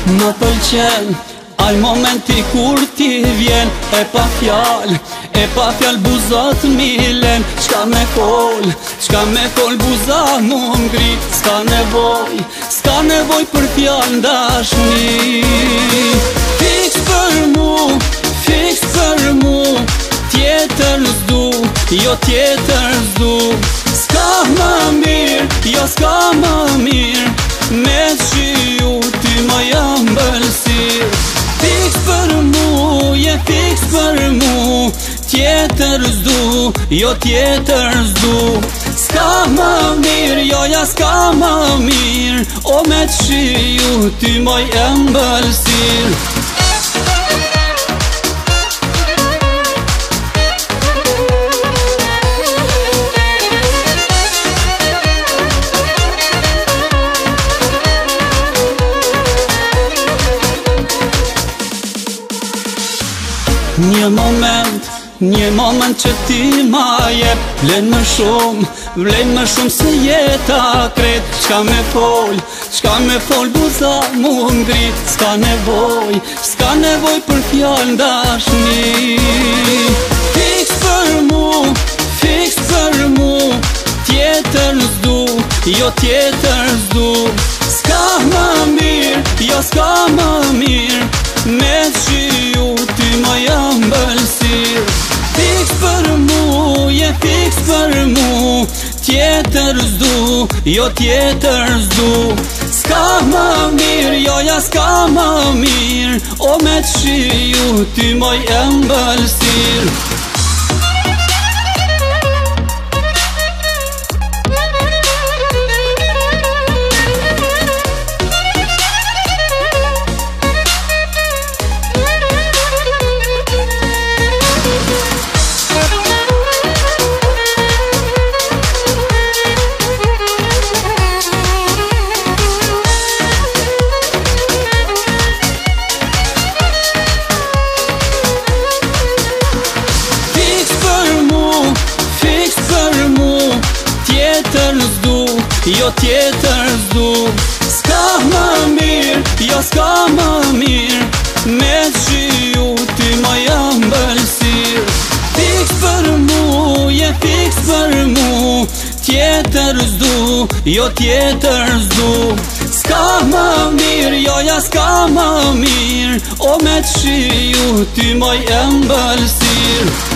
Më pëlqen ai momenti kur ti vjen, e pa fjal buzat milen. Qka me fol buza mu ngri, s'ka nevoj për fjal ndashni. Fiks për mu, tjetër s'du, jo tjetër s'du. S'ka më mirë, jo s'ka më mirë, me shiu ty ma jam bëlsir. Fiks për mu, je fiks për mu, tjetër s'du, jo tjetër s'du. S'ka më mirë, jo ja s'ka më mirë, o me shiu ty ma jam bëlsir. Një moment që ti ma jep, vlen më shumë se jeta kret. Qka me fol buza mu ngrit, s'ka nevoj për fjall ndashni. Fiks për mu, tjetër s'du, jo tjetër s'du. S'ka më mirë, jo s'ka më mirë, me shiu ty ma jam bëlsir. Fiks për mu, je fiks për mu, tjetër s'du, jo tjetër s'du. S'ka më mirë, jo ja s'ka më mirë, o me shiu ty ma jam bëlsir. Tjetër s'du, jo tjetër s'du. S'ka më mirë, jo s'ka më mirë, me shiu ty ma jam bëlsir. Fiks për mu, je fiks për mu, tjetër s'du, jo tjetër s'du. S'ka më mirë, jo ja s'ka më mirë, o me shiu ty ma jam bëlsir.